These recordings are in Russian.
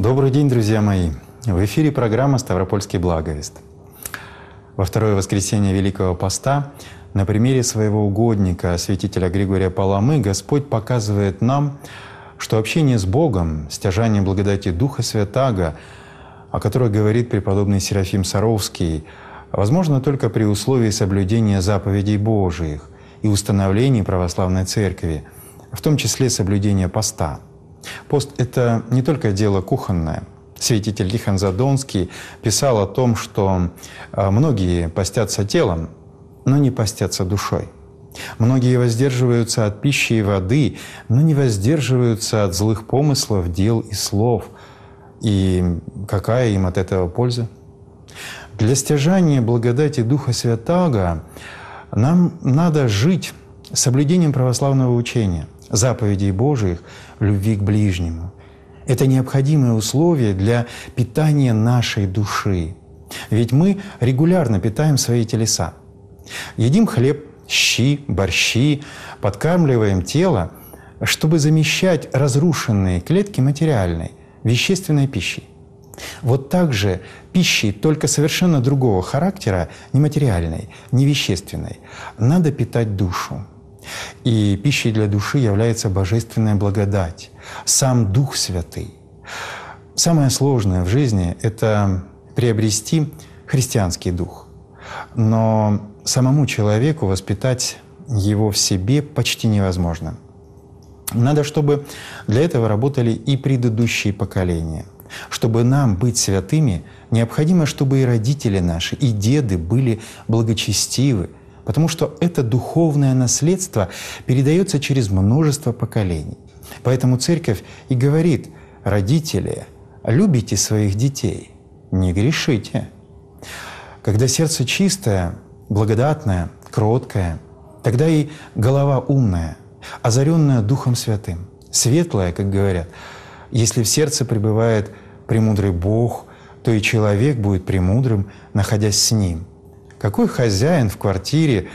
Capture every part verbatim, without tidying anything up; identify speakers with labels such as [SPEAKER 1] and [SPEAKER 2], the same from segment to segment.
[SPEAKER 1] Добрый день, друзья мои! В эфире программа «Ставропольский благовест». Во второе воскресенье Великого Поста на примере своего угодника, святителя Григория Паламы, Господь показывает нам, что общение с Богом, стяжание благодати Духа Святаго, о которой говорит преподобный Серафим Саровский, возможно только при условии соблюдения заповедей Божиих и установлений православной Церкви, в том числе соблюдения поста. Пост — это не только дело кухонное. Святитель Тихон Задонский писал о том, что многие постятся телом, но не постятся душой. Многие воздерживаются от пищи и воды, но не воздерживаются от злых помыслов, дел и слов. И какая им от этого польза? Для стяжания благодати Духа Святаго нам надо жить соблюдением православного учения, заповедей Божиих, любви к ближнему. Это необходимое условие для питания нашей души. Ведь мы регулярно питаем свои телеса. Едим хлеб, щи, борщи, подкармливаем тело, чтобы замещать разрушенные клетки материальной, вещественной пищей. Вот так же пищей, только совершенно другого характера, не материальной, не вещественной, надо питать душу. И пищей для души является божественная благодать, сам Дух Святый. Самое сложное в жизни — это приобрести христианский дух. Но самому человеку воспитать его в себе почти невозможно. Надо, чтобы для этого работали и предыдущие поколения. Чтобы нам быть святыми, необходимо, чтобы и родители наши, и деды были благочестивы, потому что это духовное наследство передается через множество поколений. Поэтому Церковь и говорит: родители, любите своих детей, не грешите. Когда сердце чистое, благодатное, кроткое, тогда и голова умная, озаренная Духом Святым, светлая, как говорят. Если в сердце пребывает премудрый Бог, то и человек будет премудрым, находясь с Ним. Какой хозяин в квартире,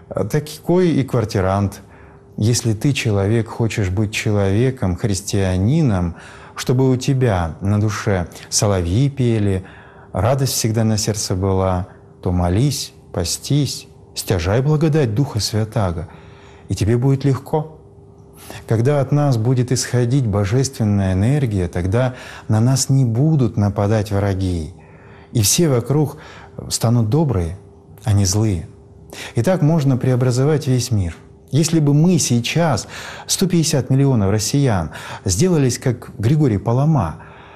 [SPEAKER 1] такой и квартирант. Если ты, человек, хочешь быть человеком, христианином, чтобы у тебя на душе соловьи пели, радость всегда на сердце была, то молись, постись, стяжай благодать Духа Святаго, и тебе будет легко. Когда от нас будет исходить божественная энергия, тогда на нас не будут нападать враги, и все вокруг станут добрые, а не злые. И так можно преобразовать весь мир. Если бы мы сейчас, сто пятьдесят миллионов россиян, сделались как Григорий Палама,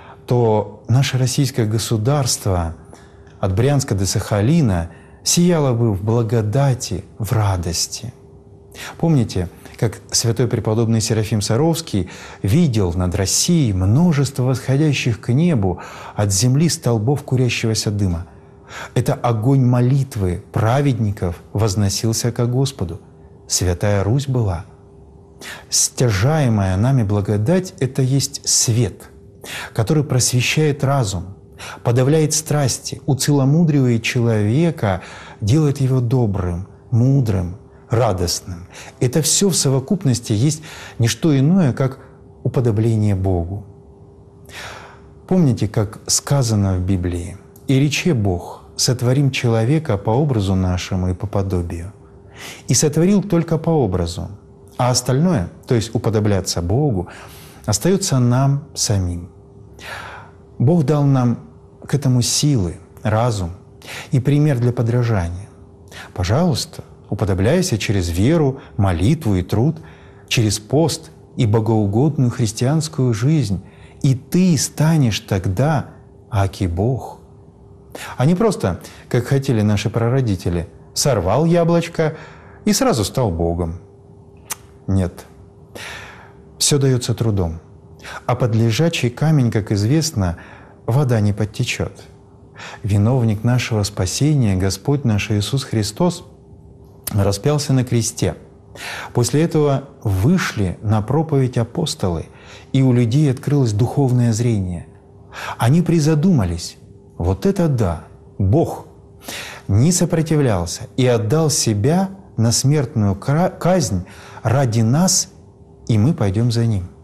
[SPEAKER 1] то наше российское государство от Брянска до Сахалина сияло бы в благодати, в радости. Помните, как святой преподобный Серафим Саровский видел над Россией множество восходящих к небу от земли столбов курящегося дыма? Это огонь молитвы праведников возносился ко Господу. Святая Русь была. Стяжаемая нами благодать — это есть свет, который просвещает разум, подавляет страсти, уцеломудривает человека, делает его добрым, мудрым, радостным. Это все в совокупности есть не что иное, как уподобление Богу. Помните, как сказано в Библии: «И рече Бог, сотворим человека по образу нашему и по подобию». И сотворил только по образу, а остальное, то есть уподобляться Богу, остается нам самим. Бог дал нам к этому силы, разум и пример для подражания. Пожалуйста, уподобляйся через веру, молитву и труд, через пост и богоугодную христианскую жизнь, и ты станешь тогда аки Бог. А не просто, как хотели наши прародители, сорвал яблочко и сразу стал Богом. Нет. Все дается трудом. А под лежачий камень, как известно, вода не подтечет. Виновник нашего спасения, Господь наш Иисус Христос, распялся на кресте. После этого вышли на проповедь апостолы, и у людей открылось духовное зрение. Они призадумались: вот это да, Бог не сопротивлялся и отдал себя на смертную казнь ради нас, и мы пойдем за Ним.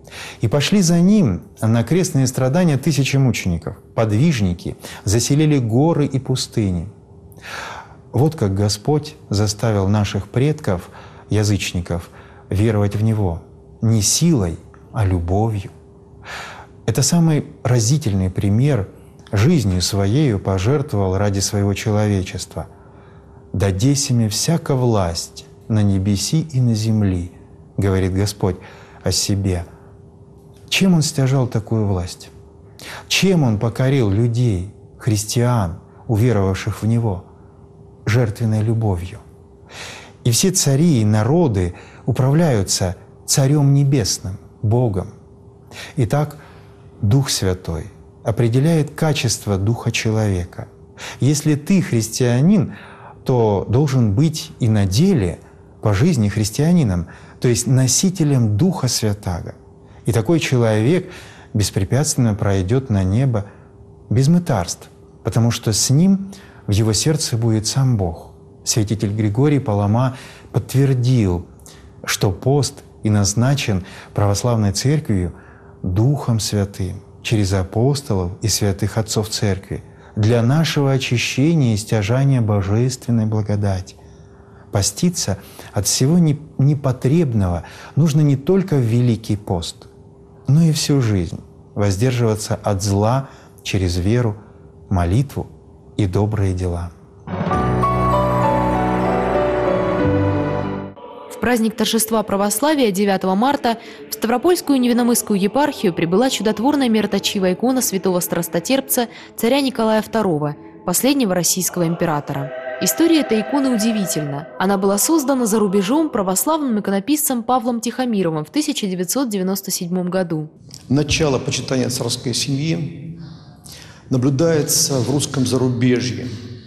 [SPEAKER 1] И пошли за ним на крестные страдания тысячи мучеников. Подвижники заселили горы и пустыни. Вот как Господь заставил наших предков, язычников, веровать в Него не силой, а любовью. Это самый разительный пример. Жизнью Своею пожертвовал ради своего человечества. «Дадеся мне всяка власть на небеси и на земли», говорит Господь о себе. Чем Он стяжал такую власть? Чем Он покорил людей, христиан, уверовавших в Него? Жертвенной любовью. И все цари и народы управляются Царем Небесным, Богом. Итак, Дух Святой определяет качество духа человека. Если ты христианин, то должен быть и на деле по жизни христианином, то есть носителем Духа Святаго. И такой человек беспрепятственно пройдет на небо без мытарств, потому что с ним в его сердце будет сам Бог. Святитель Григорий Палама подтвердил, что пост и назначен православной Церковью Духом Святым через апостолов и святых отцов Церкви для нашего очищения и стяжания божественной благодати. Поститься от всего непотребного нужно не только в Великий пост, но и всю жизнь. Воздерживаться от зла через веру, молитву и добрые дела.
[SPEAKER 2] В праздник торжества православия девятого марта в Ставропольскую Невинномысскую епархию прибыла чудотворная мироточивая икона святого страстотерпца царя Николая второго, последнего российского императора. История этой иконы удивительна. Она была создана за рубежом православным иконописцем Павлом Тихомировым в тысяча девятьсот девяносто седьмом году.
[SPEAKER 3] Начало почитания царской семьи наблюдается в русском зарубежье.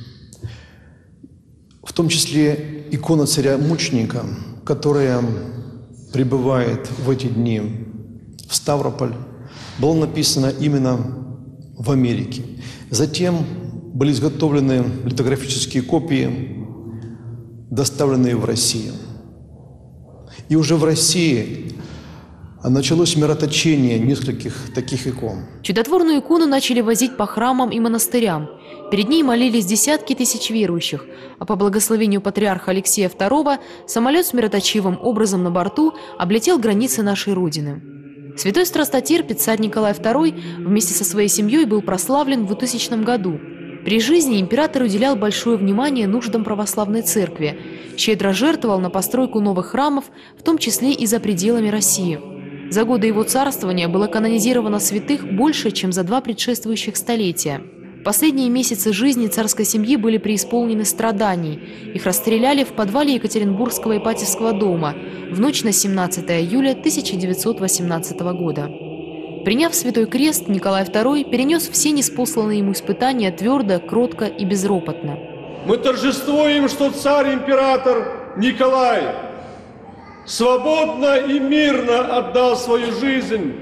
[SPEAKER 3] В том числе икона царя-мученика, которая прибывает в эти дни в Ставрополь, была написана именно в Америке. Затем были изготовлены литографические копии, доставленные в Россию. И уже в России началось мироточение нескольких таких икон.
[SPEAKER 2] Чудотворную икону начали возить по храмам и монастырям. Перед ней молились десятки тысяч верующих, а по благословению патриарха Алексея второго самолет с мироточивым образом на борту облетел границы нашей Родины. Святой страстотерпец царь Николай второй вместе со своей семьей был прославлен в двухтысячном году. При жизни император уделял большое внимание нуждам православной церкви, щедро жертвовал на постройку новых храмов, в том числе и за пределами России. За годы его царствования было канонизировано святых больше, чем за два предшествующих столетия. Последние месяцы жизни царской семьи были преисполнены страданий. Их расстреляли в подвале Екатеринбургского Ипатьевского дома в ночь на семнадцатое июля тысяча девятьсот восемнадцатого года. Приняв Святой Крест, Николай второй перенес все ниспосланные ему испытания твердо, кротко и безропотно.
[SPEAKER 4] Мы торжествуем, что царь-император Николай свободно и мирно отдал свою жизнь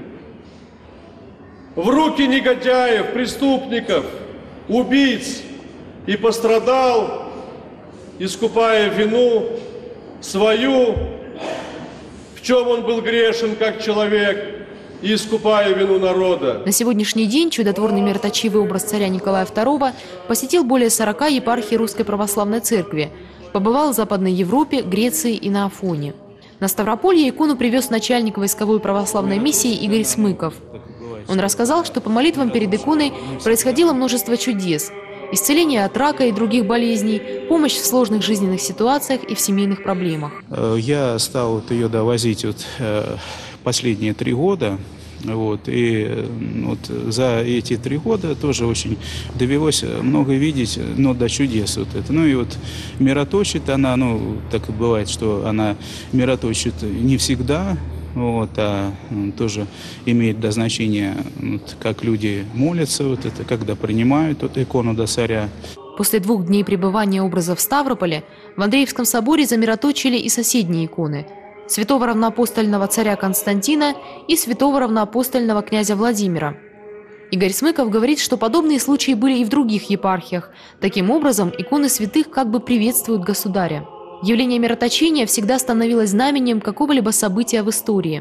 [SPEAKER 4] в руки негодяев, преступников, убийц и пострадал, искупая вину свою, в чем он был грешен как человек, и искупая вину народа.
[SPEAKER 2] На сегодняшний день чудотворный мироточивый образ царя Николая второго посетил более сорока епархий Русской Православной Церкви, побывал в Западной Европе, Греции и на Афоне. На Ставрополье икону привез начальник войсковой православной миссии Игорь Смыков. Он рассказал, что по молитвам перед иконой происходило множество чудес. Исцеление от рака и других болезней, помощь в сложных жизненных ситуациях и в семейных проблемах.
[SPEAKER 5] Я стал вот ее довозить вот, последние три года. Вот, и вот за эти три года тоже очень довелось много видеть, но до чудес вот это. Ну и вот мироточит она, ну так и бывает, что она мироточит не всегда, вот, а тоже имеет до значения, вот, как люди молятся, вот это, когда принимают вот, икону до царя.
[SPEAKER 2] После двух дней пребывания образа в Ставрополе в Андреевском соборе замироточили и соседние иконы – святого равноапостольного царя Константина и святого равноапостольного князя Владимира. Игорь Смыков говорит, что подобные случаи были и в других епархиях. Таким образом, иконы святых как бы приветствуют государя. Явление мироточения всегда становилось знаменем какого-либо события в истории.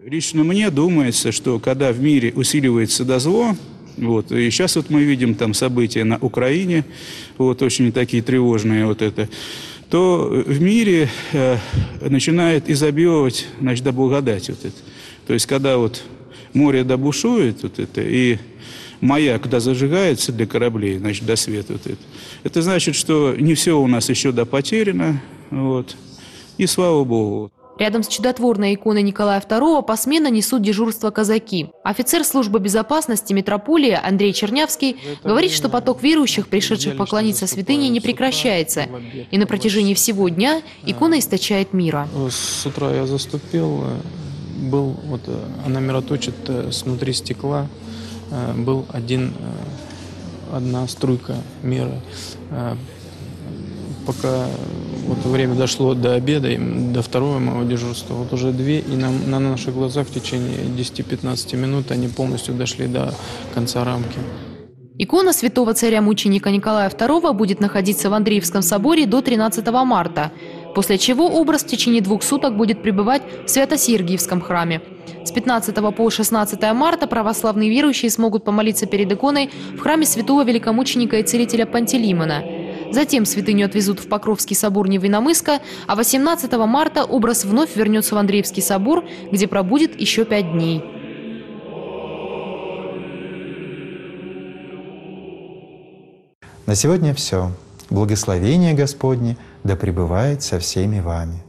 [SPEAKER 5] Лично мне думается, что когда в мире усиливается дозло, вот, и сейчас вот мы видим там события на Украине, вот, очень такие тревожные вот это, то в мире э, начинает изобиловать, значит, да благодать вот это. То есть, когда вот море добушует вот это, и маяк, когда зажигается для кораблей, значит, до света вот это, это значит, что не все у нас еще да потеряно, вот, и слава Богу.
[SPEAKER 2] Рядом с чудотворной иконой Николая второго посменно несут дежурство казаки. Офицер службы безопасности митрополии Андрей Чернявский говорит, что поток верующих, пришедших поклониться святыне, не прекращается. И на протяжении всего дня икона источает мира.
[SPEAKER 6] С утра я заступил, был, вот она мироточит снутри стекла, был один, одна струйка мира. Пока вот время дошло до обеда, до второго моего дежурства, вот уже две, и на, на наших глазах в течение десяти-пятнадцати минут они полностью дошли до конца рамки.
[SPEAKER 2] Икона святого царя-мученика Николая второго будет находиться в Андреевском соборе до тринадцатого марта, после чего образ в течение двух суток будет пребывать в Свято-Сергиевском храме. С пятнадцатого по шестнадцатое марта православные верующие смогут помолиться перед иконой в храме святого великомученика и целителя Пантелеймона. Затем святыню отвезут в Покровский собор Невинномысска, а восемнадцатого марта образ вновь вернется в Андреевский собор, где пробудет еще пять дней.
[SPEAKER 1] На сегодня все. Благословение Господне да пребывает со всеми вами.